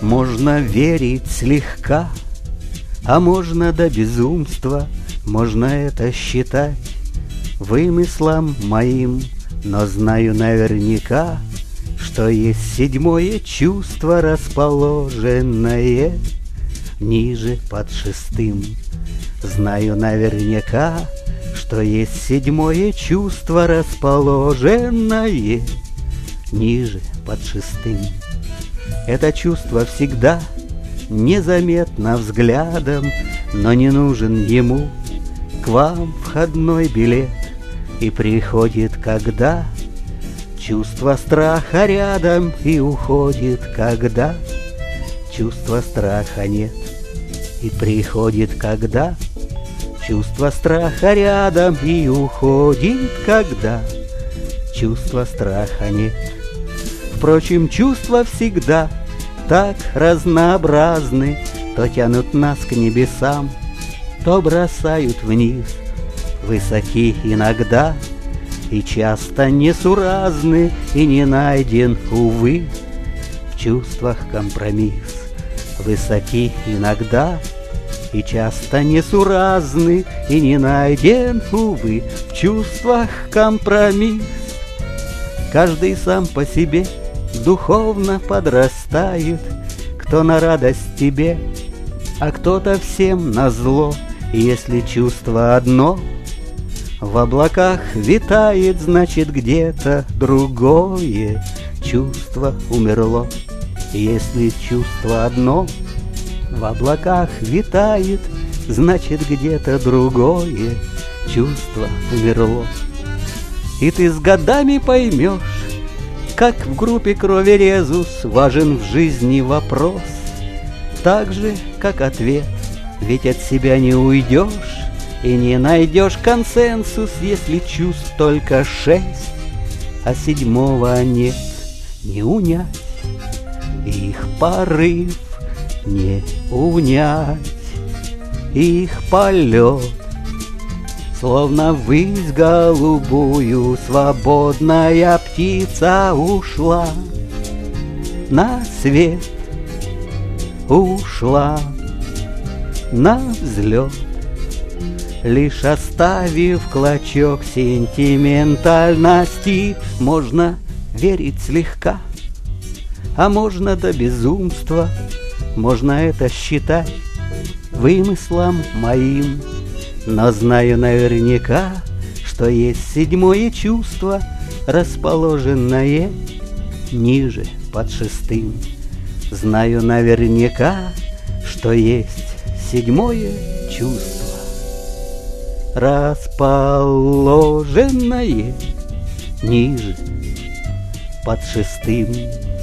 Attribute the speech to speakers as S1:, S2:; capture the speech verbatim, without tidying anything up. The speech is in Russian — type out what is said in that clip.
S1: Можно верить слегка, а можно до безумства, можно это считать вымыслом моим, но знаю наверняка, что есть седьмое чувство, расположенное ниже под шестым. Знаю наверняка, что есть седьмое чувство, расположенное ниже под шестым. Это чувство всегда незаметно взглядом, но не нужен ему к вам входной билет. И приходит, когда чувство страха рядом, и уходит, когда чувства страха нет. И приходит, когда чувство страха рядом, и уходит, когда чувства страха нет. Впрочем, чувства всегда так разнообразны, то тянут нас к небесам, то бросают вниз. Высоки иногда и часто несуразны, и не найден, увы, в чувствах компромисс. Высоки иногда и часто несуразны, и не найден, увы, в чувствах компромисс. Каждый сам по себе духовно подрастает, кто на радость тебе, а кто-то всем назло. И если чувство одно в облаках витает, значит где-то другое чувство умерло. И если чувство одно в облаках витает, значит где-то другое чувство умерло. И ты с годами поймешь, как в группе крови резус важен в жизни вопрос, так же, как ответ, ведь от себя не уйдешь и не найдешь консенсус, если чувств только шесть, а седьмого нет, не унять, их порыв не унять, их полет. Словно ввысь голубую свободная птица ушла, на свет ушла, на взлет, лишь оставив клочок сентиментальности. Можно верить слегка, а можно до безумства, можно это считать вымыслом моим. Но знаю наверняка, что есть седьмое чувство, расположенное ниже под шестым. Знаю наверняка, что есть седьмое чувство, расположенное ниже под шестым.